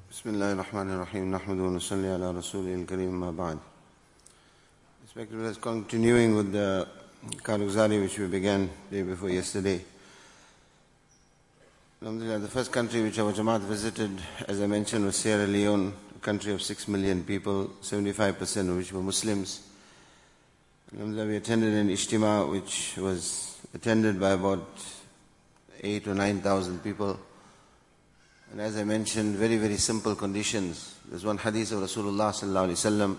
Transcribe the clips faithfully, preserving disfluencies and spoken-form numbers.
Bismillahir Rahmanir Rahim. Nahmadu wa nusalli ala Rasulil Kareem ma ba'd. Respected, continuing with the Karguzari which we began the day before yesterday. Alhamdulillah, the first country which our Jamaat visited, as I mentioned, was Sierra Leone, a country of six million people, seventy-five percent of which were Muslims. Alhamdulillah, we attended an Ijtima which was attended by about eight or nine thousand people. And as I mentioned, very, very simple conditions. There's one hadith of Rasulullah sallallahu alaihi wasallam,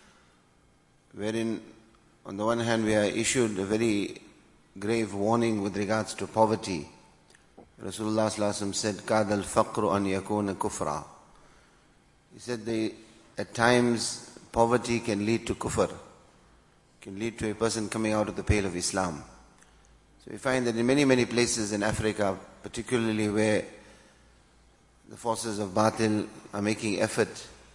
wherein on the one hand we are issued a very grave warning with regards to poverty. Rasulullah sallallahu alaihi wasallam said, "Kad al-faqru an yakuna kufra." He said, they, at times poverty can lead to kufr, can lead to a person coming out of the pale of Islam. So we find that in many, many places in Africa, particularly where the forces of Batil are making effort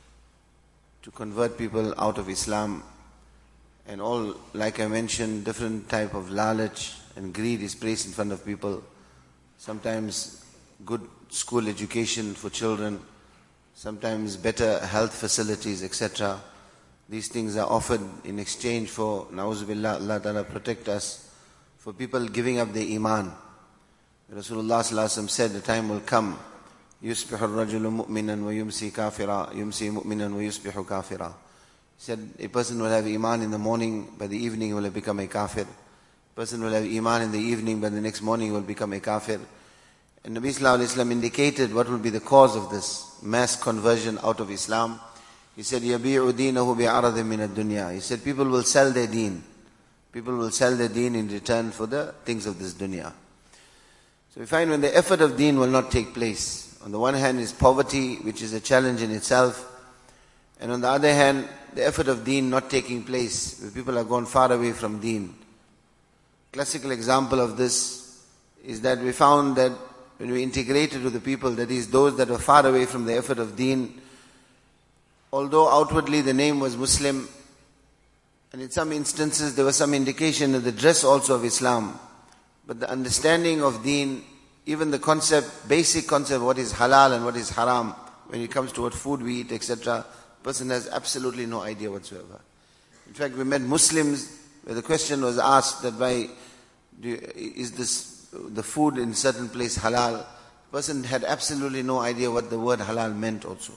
to convert people out of Islam, and all, like I mentioned, different type of lalach and greed is placed in front of people. Sometimes good school education for children, sometimes better health facilities, et cetera. These things are offered in exchange for, na'uzubillah, Allah Ta'ala protect us, for people giving up their iman. Rasulullah sallallahu alaihi wasallam said, the time will come, يُصْبِحُ الرَّجُلُ مُؤْمِنًا وَيُمْسِي كَافِرًا يُمْسِي مُؤْمِنًا وَيُصْبِحُ كَافِرًا. He said, a person will have iman in the morning, by the evening he will have become a kafir. A person will have iman in the evening, by the next morning he will become a kafir. And Nabi sallallahu alaihi wasallam indicated what will be the cause of this mass conversion out of Islam. He said, يَبِيعُ دِينَهُ بِعَرَضٍ مِنَ الدُّنْيَا. He said, people will sell their deen. People will sell their deen in return for the things of this dunya. So we find when the effort of deen will not take place, on the one hand is poverty, which is a challenge in itself. And on the other hand, the effort of deen not taking place, where people are gone far away from deen. Classical example of this is that we found that when we integrated with the people, that is those that were far away from the effort of deen, although outwardly the name was Muslim, and in some instances there was some indication of the dress also of Islam, but the understanding of deen, even the concept, basic concept of what is halal and what is haram, when it comes to what food we eat, et cetera, person has absolutely no idea whatsoever. In fact, we met Muslims where the question was asked that why do you, is this the food in certain place halal? Person had absolutely no idea what the word halal meant also.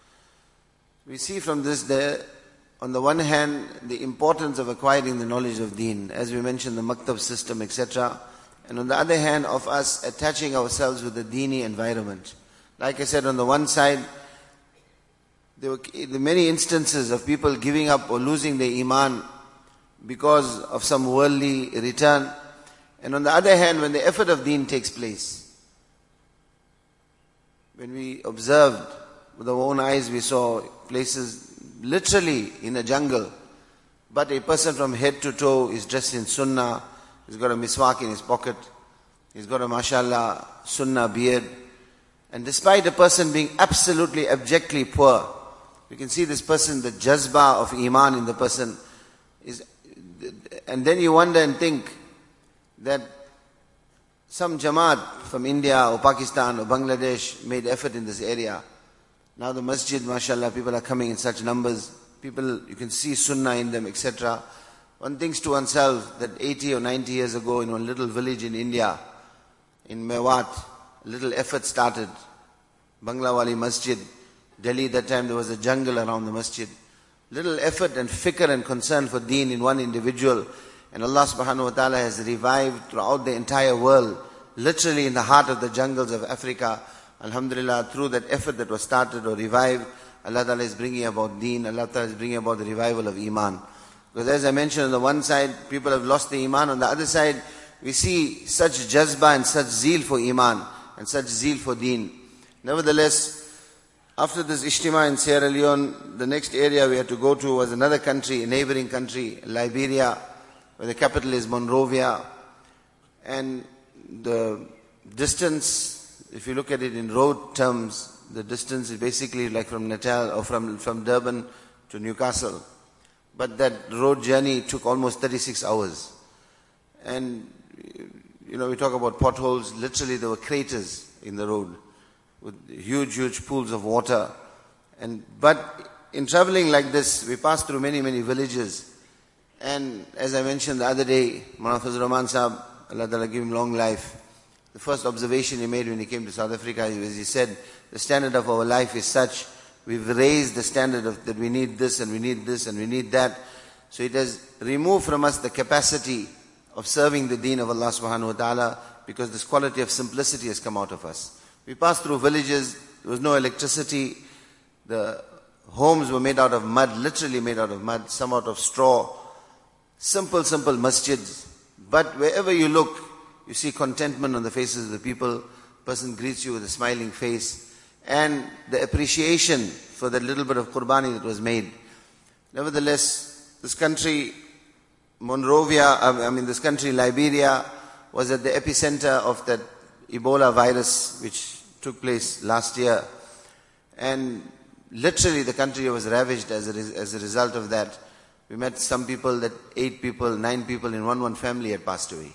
We see from this there, on the one hand, the importance of acquiring the knowledge of deen, as we mentioned, the maktab system, et cetera, and on the other hand, of us attaching ourselves with the deeni environment. Like I said, on the one side, there were many instances of people giving up or losing their iman because of some worldly return. And on the other hand, when the effort of deen takes place, when we observed with our own eyes, we saw places literally in a jungle, but a person from head to toe is dressed in sunnah, he's got a miswak in his pocket, he's got a mashallah sunnah beard, and despite a person being absolutely abjectly poor, we can see this person, the jazba of iman in the person is, and then you wonder and think that some Jamaat from India or Pakistan or Bangladesh made effort in this area. Now the masjid, mashallah, people are coming in such numbers, people, you can see sunnah in them, et cetera. One thinks to oneself that eighty or ninety years ago in one little village in India, in Mewat, a little effort started. Banglawali Masjid, Delhi, that time there was a jungle around the masjid. Little effort and fikr and concern for deen in one individual. And Allah subhanahu wa ta'ala has revived throughout the entire world, literally in the heart of the jungles of Africa. Alhamdulillah, through that effort that was started or revived, Allah ta'ala is bringing about deen, Allah ta'ala is bringing about the revival of iman. Because as I mentioned, on the one side, people have lost the iman. On the other side, we see such jazba and such zeal for iman and such zeal for deen. Nevertheless, after this Ijtima in Sierra Leone, the next area we had to go to was another country, a neighboring country, Liberia, where the capital is Monrovia. And the distance, if you look at it in road terms, the distance is basically like from Natal or from, from Durban to Newcastle. But that road journey took almost thirty-six hours. And, you know, we talk about potholes, literally there were craters in the road. with huge, huge pools of water. And but in traveling like this, we pass through many, many villages. And as I mentioned the other day, Maulana Fazlur Rahman Sahab, Allah Ta'ala give him long life, the first observation he made when he came to South Africa is he said, the standard of our life is such, we've raised the standard of that we need this and we need this and we need that. So it has removed from us the capacity of serving the deen of Allah subhanahu wa ta'ala, because this quality of simplicity has come out of us. We passed through villages, there was no electricity, the homes were made out of mud, literally made out of mud, some out of straw. Simple, simple masjids. But wherever you look, you see contentment on the faces of the people. Person greets you with a smiling face. And the appreciation for that little bit of qurbani that was made. Nevertheless, this country, Monrovia, I mean this country, Liberia, was at the epicenter of that Ebola virus which took place last year. And literally the country was ravaged as a, as a result of that. We met some people that eight people, nine people in one one family had passed away.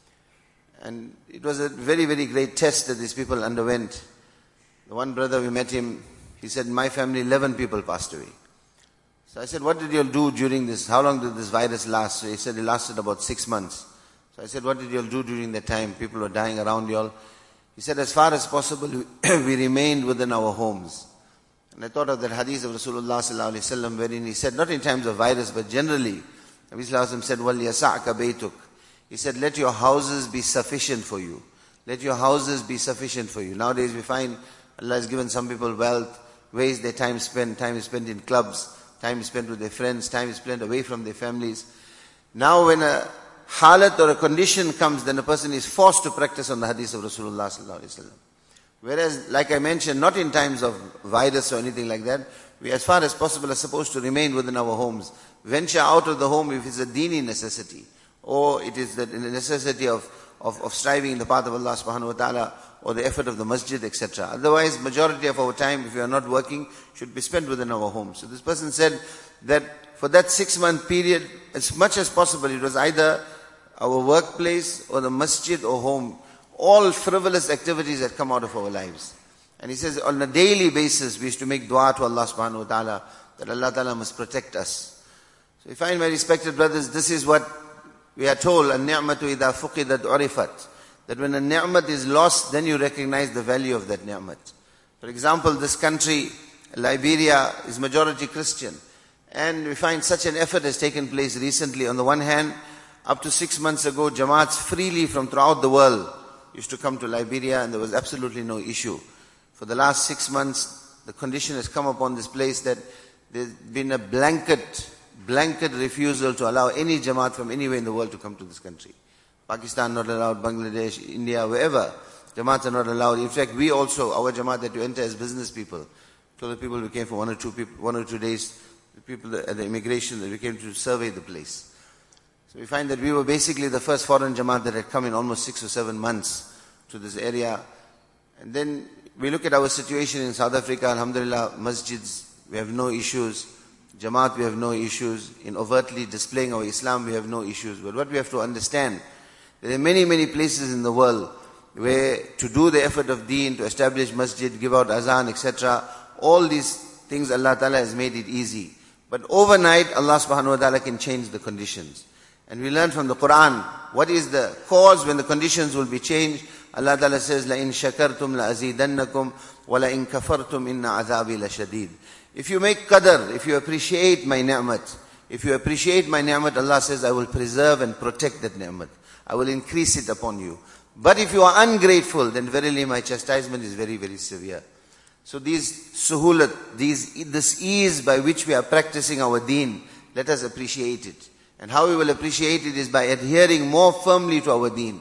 And it was a very, very great test that these people underwent. The one brother, we met him, he said, my family, eleven people passed away. So I said, what did you all do during this? How long did this virus last? So he said, it lasted about six months. So I said, what did you all do during that time? People were dying around you all. He said, as far as possible, we remained within our homes. And I thought of that hadith of Rasulullah sallallahu alaihi wasallam, wherein he said, not in times of virus, but generally, Nabi sallallahu alaihi wasallam said, وَلْيَسَعْكَ بَيْتُكَ. He said, let your houses be sufficient for you. Let your houses be sufficient for you. Nowadays we find Allah has given some people wealth, ways their time spent, time is spent in clubs, time is spent with their friends, time is spent away from their families. Now when a halat or a condition comes, then a person is forced to practice on the hadith of Rasulullah sallallahu alaihi wasallam. Whereas, like I mentioned, not in times of virus or anything like that, we as far as possible are supposed to remain within our homes. Venture out of the home if it's a dini necessity, or it is the necessity of, of, of striving in the path of Allah subhanahu wa ta'ala, or the effort of the masjid, et cetera. Otherwise, majority of our time, if we are not working, should be spent within our homes. So this person said that for that six-month period, as much as possible, it was either our workplace or the masjid or home. All frivolous activities that come out of our lives. And he says, on a daily basis, we used to make dua to Allah subhanahu wa ta'ala, that Allah ta'ala must protect us. So we find, my respected brothers, this is what we are told, النِّعْمَةُ إِذَا فُقِدَتْ عُرِفَتْ. That when a ni'mat is lost, then you recognize the value of that ni'mat. For example, this country, Liberia, is majority Christian. And we find such an effort has taken place recently. On the one hand, up to six months ago, Jamaats freely from throughout the world used to come to Liberia, and there was absolutely no issue. For the last six months, the condition has come upon this place that there's been a blanket, blanket refusal to allow any Jamaat from anywhere in the world to come to this country. Pakistan not allowed, Bangladesh, India, wherever. Jamaats are not allowed. In fact, we also, our Jamaat that you enter as business people, told the people we came for one or two people, one or two days, the people at the immigration that we came to survey the place. So we find that we were basically the first foreign Jamaat that had come in almost six or seven months to this area. And then we look at our situation in South Africa, alhamdulillah, masjids, we have no issues. Jamaat, we have no issues. In overtly displaying our Islam, we have no issues. But what we have to understand, there are many, many places in the world where to do the effort of deen, to establish masjid, give out azan, et cetera, all these things Allah Ta'ala has made it easy. But overnight, Allah subhanahu wa ta'ala can change the conditions. And we learn from the Quran, what is the cause when the conditions will be changed. Allah Ta'ala says, لَإِن شَكَرْتُمْ لَأَزِيدَنَّكُمْ وَلَإِن كَفَرْتُمْ إِنَّ عَذَابِي لَشَدِيدٌ. If you make qadr, if you appreciate my ni'mat, if you appreciate my ni'mat, Allah says, I will preserve and protect that ni'mat. I will increase it upon you. But if you are ungrateful, then verily my chastisement is very, very severe. So these suhulat, these, this ease by which we are practicing our deen, let us appreciate it. And how we will appreciate it is by adhering more firmly to our deen.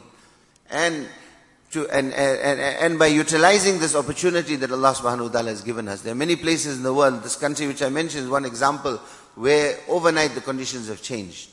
And to and, and, and by utilizing this opportunity that Allah subhanahu wa ta'ala has given us. There are many places in the world, this country which I mentioned is one example, where overnight the conditions have changed.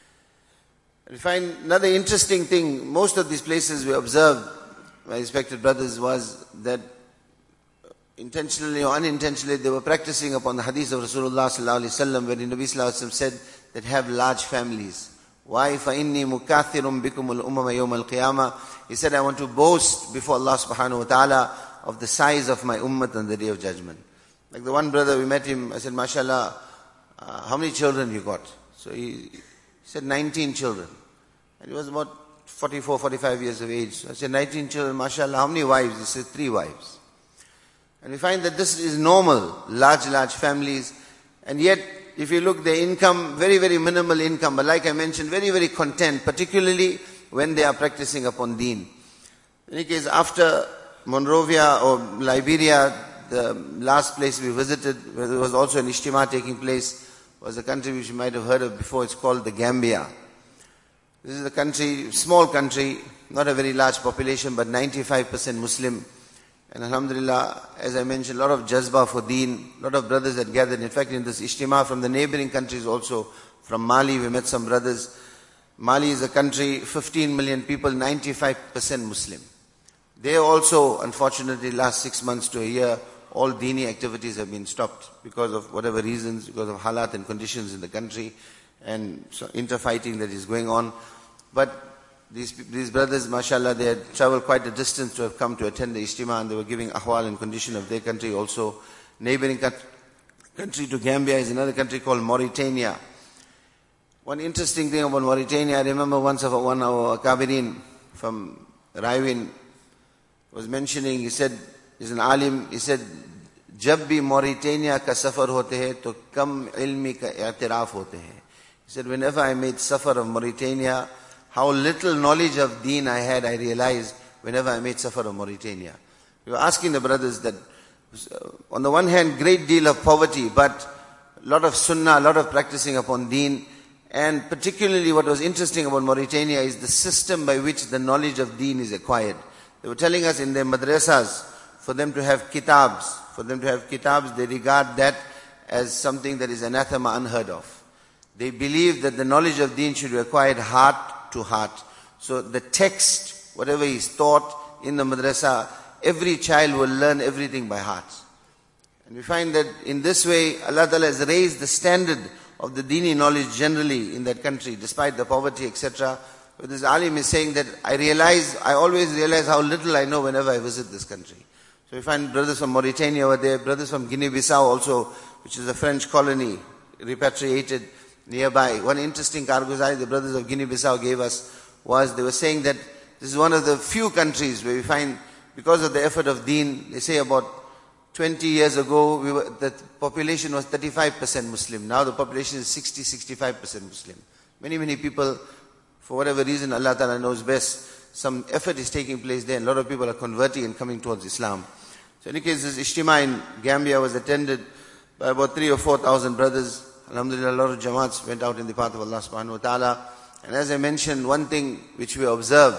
We find another interesting thing, most of these places we observed, my respected brothers, was that intentionally or unintentionally they were practicing upon the hadith of Rasulullah sallallahu alaihi wasallam, where the Nabi sallallahu alaihi wasallam said that have large families. Why? فَإِنِّي مُكَاثِرٌ بِكُمُ الْأُمَمَ يَوْمَ الْقِيَامَةِ. He said, I want to boast before Allah subhanahu wa ta'ala of the size of my ummah on the Day of Judgment. Like the one brother, we met him, I said, mashallah, uh, how many children you got? So he, he said nineteen children. And he was about forty-four, forty-five years of age. So I said, nineteen children, mashallah, how many wives? He said, three wives. And we find that this is normal, large, large families. And yet, if you look, their income, very, very minimal income. But like I mentioned, very, very content, particularly when they are practicing upon deen. In any case, after Monrovia or Liberia, the last place we visited, where there was also an Ijtima taking place, was a country which you might have heard of before. It's called the Gambia. This is a country, small country, not a very large population, but ninety-five percent Muslim. And alhamdulillah, as I mentioned, a lot of jazba for deen, a lot of brothers that gathered. In fact, in this Ijtima from the neighboring countries also, from Mali, we met some brothers. Mali is a country, fifteen million people, ninety-five percent Muslim. They also, unfortunately, last six months to a year, all Dini activities have been stopped because of whatever reasons, because of halat and conditions in the country and so interfighting that is going on. But these these brothers, mashallah, they had traveled quite a distance to have come to attend the Ijtima, and they were giving ahwal and condition of their country also. Neighboring country to Gambia is another country called Mauritania. One interesting thing about Mauritania, I remember once of one of our Kabirin from Raiwin was mentioning, he said, he's an alim, he said, जब भी Mauritania का सफर होते हैं तो कम इल्मी का एतराफ होते हैं. He said, whenever I made safar of Mauritania, how little knowledge of deen I had, I realized whenever I made safar of Mauritania. We were asking the brothers that, on the one hand, great deal of poverty, but a lot of sunnah, a lot of practicing upon deen. And particularly what was interesting about Mauritania is the system by which the knowledge of deen is acquired. They were telling us in their madrasas, for them to have kitabs, for them to have kitabs, they regard that as something that is anathema, unheard of. They believe that the knowledge of deen should be acquired heart to heart. So the text, whatever is taught in the madrasa, every child will learn everything by heart. And we find that in this way, Allah Ta'ala has raised the standard of the dini knowledge generally in that country, despite the poverty, et cetera. But this alim is saying that I realize, I always realize how little I know whenever I visit this country. So we find brothers from Mauritania over there, brothers from Guinea-Bissau also, which is a French colony, repatriated nearby. One interesting karguzari the brothers of Guinea-Bissau gave us was, they were saying that this is one of the few countries where we find, because of the effort of deen, they say about twenty years ago, we were, the population was thirty-five percent Muslim. Now the population is sixty, sixty-five percent Muslim. Many, many people, for whatever reason, Allah Ta'ala knows best, some effort is taking place there, and a lot of people are converting and coming towards Islam. So in any case, this Ijtima in Gambia was attended by about three or four thousand brothers. Alhamdulillah, a lot of jamaats went out in the path of Allah subhanahu wa ta'ala. And as I mentioned, one thing which we observe,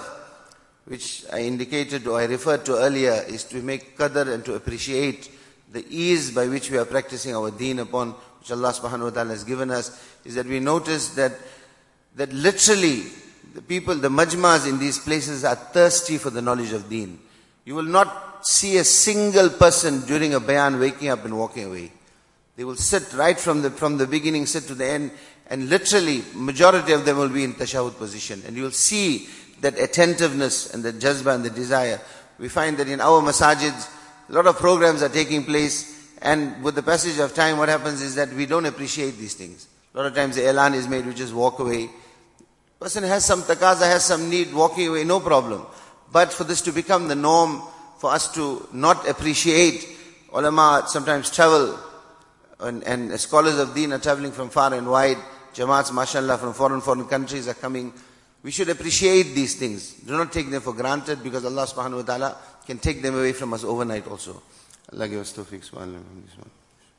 which I indicated or I referred to earlier, is to make qadr and to appreciate the ease by which we are practicing our deen upon, which Allah subhanahu wa ta'ala has given us, is that we notice that that literally the people, the majmas in these places are thirsty for the knowledge of deen. You will not see a single person during a bayan waking up and walking away. They will sit right from the from the beginning, sit to the end, and literally majority of them will be in tashahud position. And you will see that attentiveness and the jazba and the desire. We find that in our masajids, a lot of programs are taking place, and with the passage of time, what happens is that we don't appreciate these things. A lot of times the elan is made, we just walk away. Person has some taqaza, has some need, walking away, no problem. But for this to become the norm, for us to not appreciate, ulama sometimes travel, and, and scholars of deen are traveling from far and wide, jamaats, mashallah, from foreign, foreign countries are coming. We should appreciate these things. Do not take them for granted, because Allah subhanahu wa ta'ala can take them away from us overnight also. Allah give us tawfiq, subhanallah.